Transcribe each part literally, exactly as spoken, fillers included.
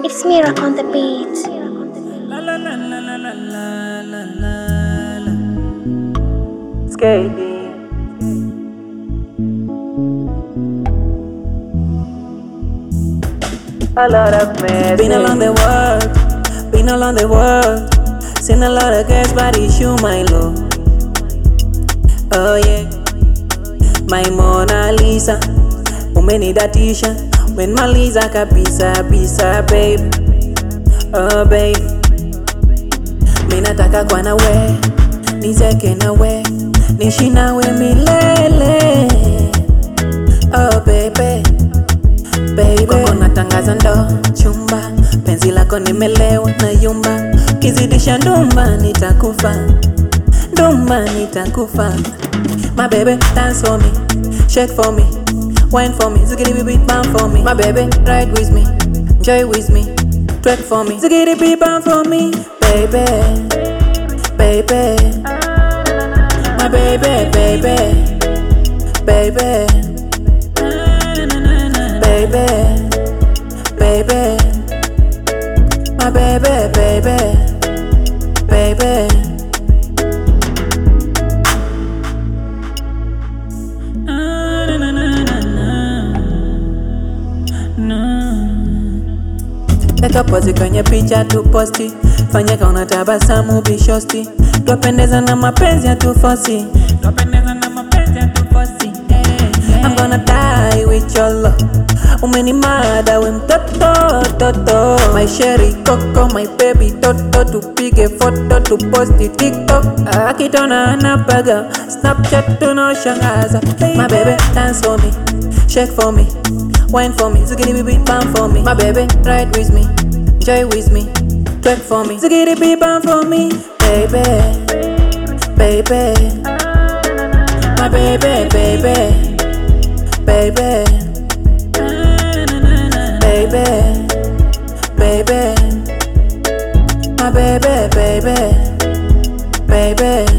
It's Mira on the beat. La la la la la la la la la la. Skating. A lot of mess. Been along the world, been along the world. Seen a lot of girls, but it's you, my love. Oh yeah, my Mona Lisa. Umenidatisha umenimaliza kabisa bisa, babe. Oh babe, minataka kwa nawe, nizeke nawe, nishi nawe milele. Oh baby, baby, kwako natangaza ndo chumba, penzi lako nimelewa na yumba, kizidisha ndumba nitakufa, ndumba nitakufa. My baby, dance for me, shake for me, wine for me, ziggy beat bam for me. My baby, ride with me, enjoy with me, twerk for me, ziggy beat bam for me. Baby, baby, my baby, baby, baby, baby, baby, my baby, baby, baby. Eka pozi kwenye picha tu posti, fanya kauna tabasamu bishosti, twapendeza na mapenzi ya tu fosi, twapendeza na mapenzi ya tu fosi. Hey, I'm gonna die with your love, umenimada we mtoto toto, my sherry coco, my baby toto, tupige foto tu posti TikTok, akitona anapaga Snapchat tunashangaza. My baby, dance for me, shake for me, wine for me, ziggy beat bam for me. My baby, ride with me, enjoy with me, twerk for me, ziggy beat bam for me. Baby, baby, my baby, baby, baby, baby, baby, my baby, baby, baby.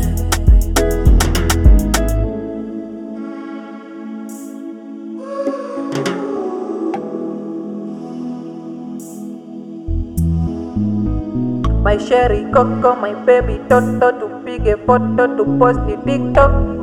My sherry coco, my baby toto, tupige foto tu posti TikTok.